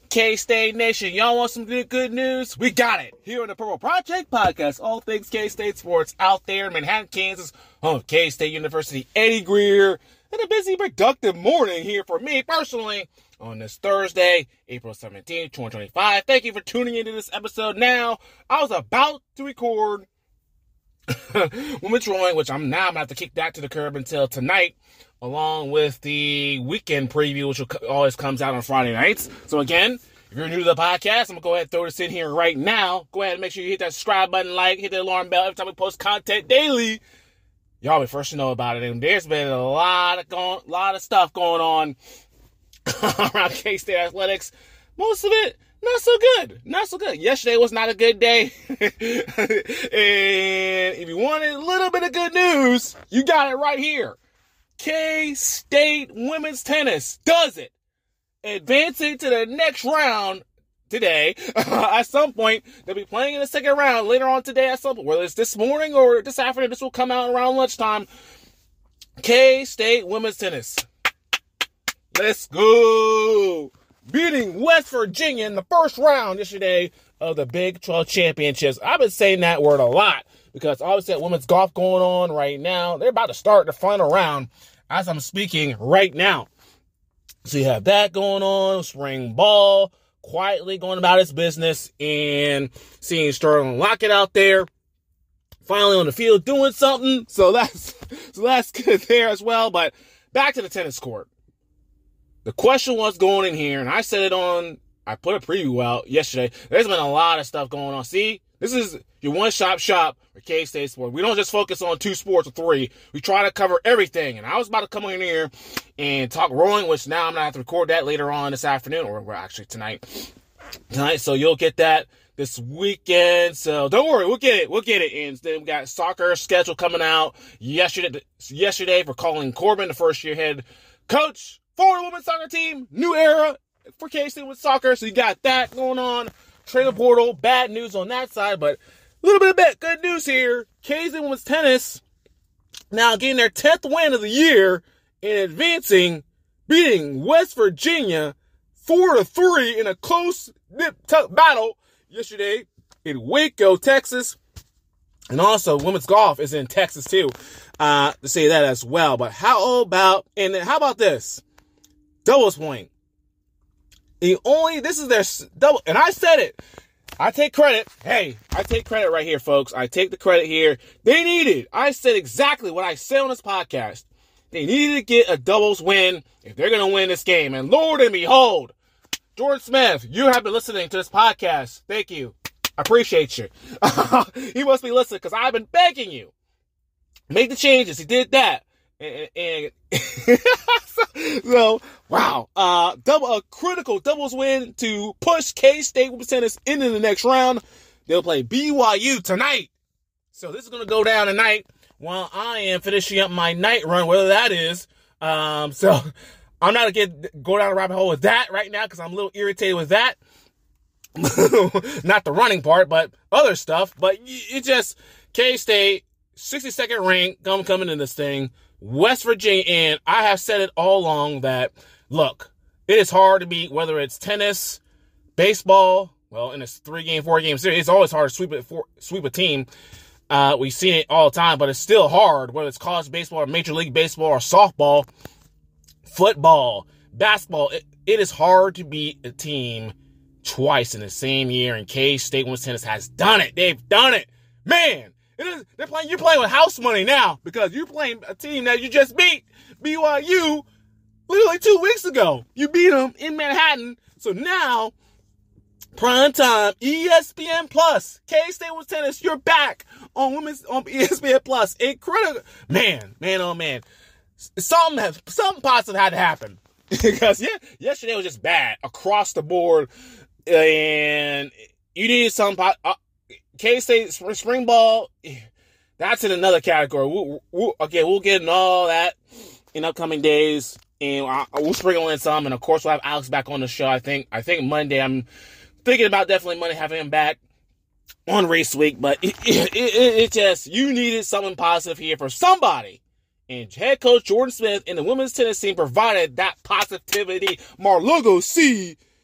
K-State Nation, y'all want some good news? We got it. Here on the Purple Project Podcast, all things K-State sports out there in Manhattan, Kansas, home of K-State University. Eddie Greer, and a busy, productive morning here for me personally on this Thursday, April 17th, 2025. Thank you for tuning into this episode. Now, I was about to record Women's Rowing, which I'm going to have to kick that to the curb until tonight, along with the weekend preview, which always comes out on Friday nights. So again, if you're new to the podcast, I'm going to go ahead and throw this in here right now. Go ahead and make sure you hit that subscribe button, hit the alarm bell every time we post content daily. Y'all be first to know about it. And there's been a lot of stuff going on around K-State athletics. Most of it, not so good. Yesterday was not a good day. And if you wanted a little bit of good news, you got it right here. K-State women's tennis does it. Advancing to the next round today. At some point, they'll be playing in the second round later on today at some point. Whether it's this morning or this afternoon, this will come out around lunchtime. K-State women's tennis. Let's go. Beating West Virginia in the first round yesterday of the Big 12 championships. I've been saying that word a lot because obviously that women's golf going on right now. They're about to start the final round as I'm speaking right now. So you have that going on, spring ball, quietly going about its business, and seeing Sterling Lockett out there, finally on the field doing something. So that's good there as well. But back to the tennis court. The question was going in here, and I put a preview out yesterday. There's been a lot of stuff going on. See, this is your one-stop shop for K-State Sports. We don't just focus on 2 sports or 3. We try to cover everything. And I was about to come in here and talk rowing, which now I'm going to have to record that later on this afternoon, or actually tonight. So you'll get that this weekend. So don't worry, we'll get it. And then we got soccer schedule coming out yesterday for Colleen Corbin, the first-year head coach for the women's soccer team. New era for K-State with soccer. So you got that going on. Trainer portal, bad news on that side, but a little bit of good news here. K-State women's tennis now getting their 10th win of the year and advancing, beating West Virginia 4-3 in a close battle yesterday in Waco, Texas. And also, women's golf is in Texas too, to say that as well. But how about this? Doubles point. This is their double, and I said it. I take credit. Hey, I take credit right here, folks. I take the credit here. They needed. I said exactly what I said on this podcast. They needed to get a doubles win if they're going to win this game. And Lord and behold, Jordan Smith, you have been listening to this podcast. Thank you. I appreciate you. He must be listening because I've been begging you. Make the changes. He did that. And so, wow. A critical doubles win to push K-State women's tennis into the next round. They'll play BYU tonight. So this is going to go down tonight while I am finishing up my night run, whether that is. So I'm not going to go down a rabbit hole with that right now because I'm a little irritated with that. Not the running part, but other stuff. But it just, K-State, 62nd rank, coming in this thing. West Virginia, and I have said it all along that, look, it is hard to beat, whether it's tennis, baseball, well, in a 3-game, 4-game series, it's always hard to sweep a team. We've seen it all the time, but it's still hard, whether it's college baseball or Major League Baseball or softball, football, basketball. It is hard to beat a team twice in the same year, and K-State women's tennis has done it. They've done it. Man! You're playing with house money now because you're playing a team that you just beat, BYU, literally 2 weeks ago. You beat them in Manhattan. So now, prime time, ESPN Plus, K-State women's tennis, you're back on ESPN Plus. Incredible. Man, oh man. Something positive had to happen. Because yesterday was just bad across the board. And you needed some K-State spring ball, that's in another category. We'll get into all that in upcoming days, and we'll sprinkle in some, and of course we'll have Alex back on the show. I think Monday. I'm thinking about definitely Monday having him back on race week, but it just, you needed something positive here for somebody, and head coach Jordan Smith and the women's tennis team provided that positivity. Marlogo C.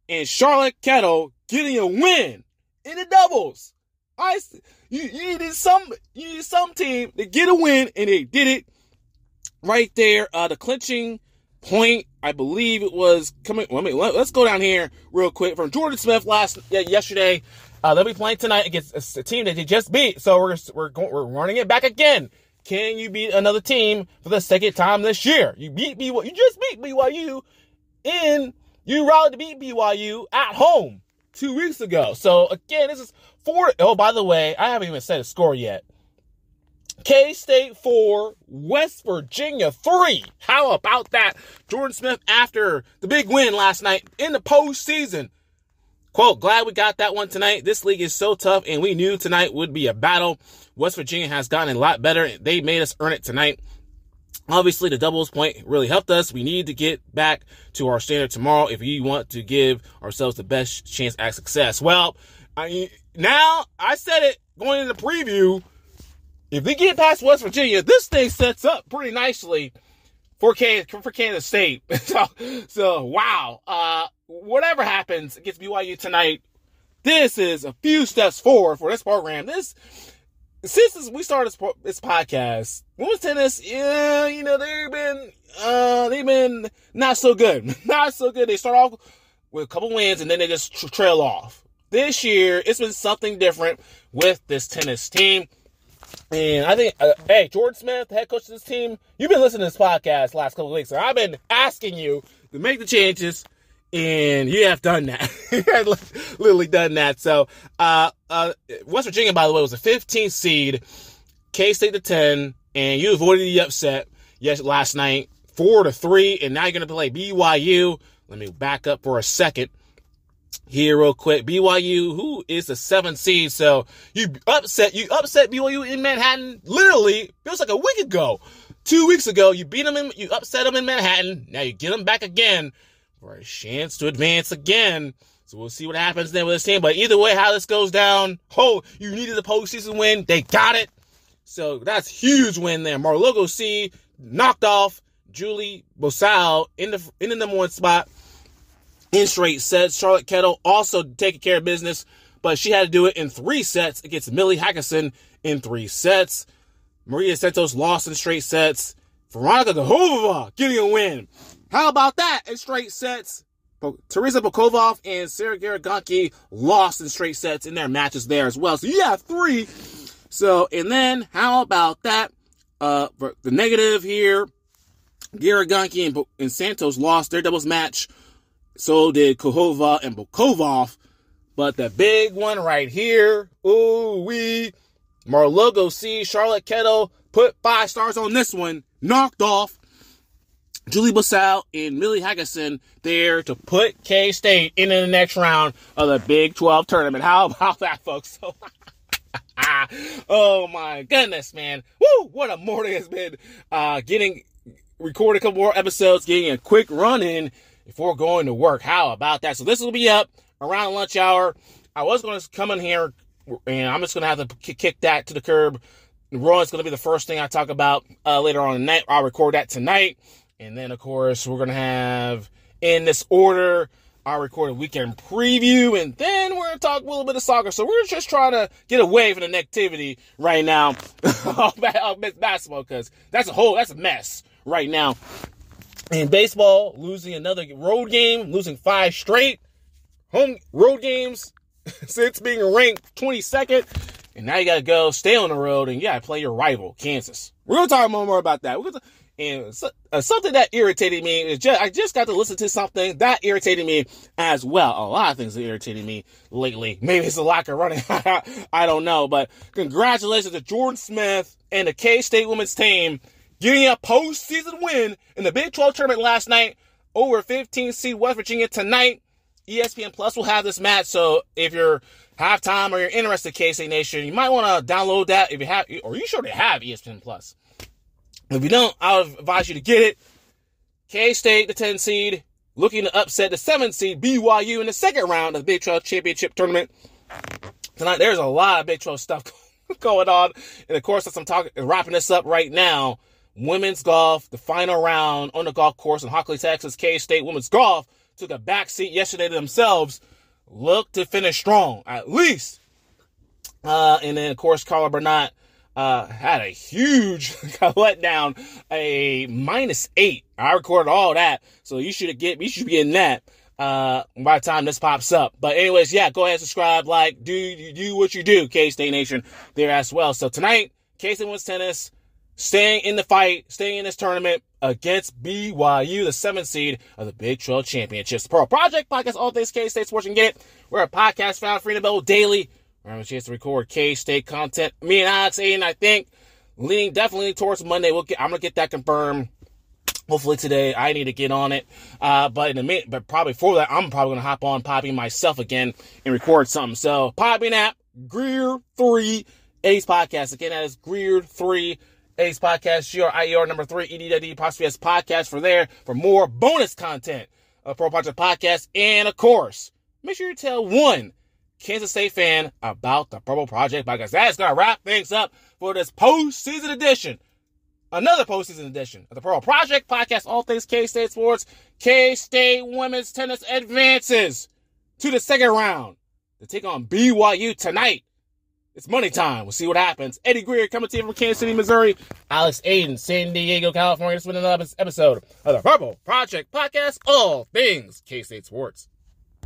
and Charlotte Kettle getting a win in the doubles. You needed some team to get a win, and they did it right there. The clinching point, I believe it was coming. Let's go down here real quick from Jordan Smith yesterday. They'll be playing tonight against a team that they just beat. So we're running it back again. Can you beat another team for the second time this year? You just beat BYU, and you rallied to beat BYU at home 2 weeks ago. So again, this is 4. Oh, by the way, I haven't even said a score yet. K-State 4, West Virginia 3. How about that? Jordan Smith after the big win last night in the postseason. Quote, glad we got that one tonight. This league is so tough, and we knew tonight would be a battle. West Virginia has gotten a lot better. They made us earn it tonight. Obviously, the doubles point really helped us. We need to get back to our standard tomorrow if we want to give ourselves the best chance at success. Well, now I said it going into the preview. If they get past West Virginia, this thing sets up pretty nicely for Kansas State. So wow. Whatever happens against BYU tonight, this is a few steps forward for this program. Since we started this podcast, women's tennis, they've been not so good. Not so good. They start off with a couple wins and then they just trail off. This year, it's been something different with this tennis team. And I think, Jordan Smith, the head coach of this team, you've been listening to this podcast the last couple of weeks. So I've been asking you to make the changes, and you have done that. You have literally done that. So, West Virginia, by the way, was a 15th seed, K-State to 10, and you avoided the upset last night, 4-3, and now you're going to play BYU. Let me back up for a second here real quick. BYU, who is the 7th seed, so you upset BYU in Manhattan. Literally, it was like a week ago. 2 weeks ago, you beat them you upset them in Manhattan. Now you get them back again for a chance to advance again. So we'll see what happens then with this team. But either way, how this goes down, you needed a postseason win. They got it. So that's huge win there. Mar-a-Lago C knocked off Julie Bosal in the number 1 spot in straight sets. Charlotte Kettle also taking care of business, but she had to do it in 3 sets against Millie Hackerson in 3 sets. Maria Santos lost in straight sets. Veronika Kohova getting a win. How about that in straight sets? Teresa Bokova and Sarah Garagonki lost in straight sets in their matches there as well. So you have 3. So, and then how about that? For the negative here, Garagonki and Santos lost their doubles match. So did Kohova and Bokova. But the big one right here, Mar-a-Lago C, Charlotte Kettle put 5 stars on this one, knocked off Julie Bosal and Millie Hackerson there to put K-State into the next round of the Big 12 tournament. How about that, folks? Oh my goodness, man. Woo! What a morning it's been. Recording a couple more episodes, getting a quick run in before going to work. How about that? So this will be up around lunch hour. I was going to come in here, and I'm just going to have to kick that to the curb. Raw is going to be the first thing I talk about later on in the night. I'll record that tonight. And then, of course, we're going to have, in this order, I'll record a weekend preview, and then we're going to talk a little bit of soccer. So we're just trying to get away from the negativity right now of basketball, because that's a mess right now. In baseball, losing another road game, losing 5 straight home road games since being ranked 22nd. And now you got to go stay on the road, and you got to play your rival, Kansas. We're going to talk more about that. And something that irritated me is I just got to listen to something that irritated me as well. A lot of things that irritated me lately. Maybe it's the lack of running. I don't know. But congratulations to Jordan Smith and the K-State women's team getting a postseason win in the Big 12 tournament last night over 15 seed West Virginia tonight. ESPN Plus will have this match. So if you're halftime or you're interested, K-State Nation, you might want to download that if you have, or you sure to have ESPN Plus. If you don't, I would advise you to get it. K-State, the 10 seed, looking to upset the 7 seed BYU in the second round of the Big 12 Championship Tournament. Tonight, there's a lot of Big 12 stuff going on. And of course, as I'm wrapping this up right now, women's golf, the final round on the golf course in Hockley, Texas, K-State women's golf took a backseat yesterday to themselves, look to finish strong, at least. And then, of course, Carla Bernat had a huge letdown, a -8. I recorded all that, so you should be getting that by the time this pops up. But anyways, yeah, go ahead, subscribe, like, do what you do, K-State Nation, there as well. So tonight, K-State Women's Tennis, staying in the fight, staying in this tournament against BYU, the 7th seed of the Big 12 Championships. The Pearl Project Podcast, all things K-State Sports. You can get it. We're a podcast found free and available daily. We're having a chance to record K-State content. Me and Alex Aiden, I think, leaning definitely towards Monday. I'm going to get that confirmed. Hopefully today. I need to get on it. But probably before that, I'm probably going to hop on Podbean myself again and record something. So, Podbean app, Greer 3 Ace Podcast. Again, that is Greer 3 Ace Podcast, GRIER number 3, EDD apostrophe S Podcast for more bonus content of Pro Project Podcast. And, of course, make sure you tell one Kansas State fan about the Purple Project Podcast. That's going to wrap things up for this postseason edition. Another postseason edition of the Pearl Project Podcast, all things K-State Sports. K-State Women's Tennis advances to the second round to take on BYU tonight. It's money time. We'll see what happens. Eddie Greer coming to you from Kansas City, Missouri. Alex Aiden, San Diego, California. This has been another episode of the Purple Project Podcast, all things K-State Sports.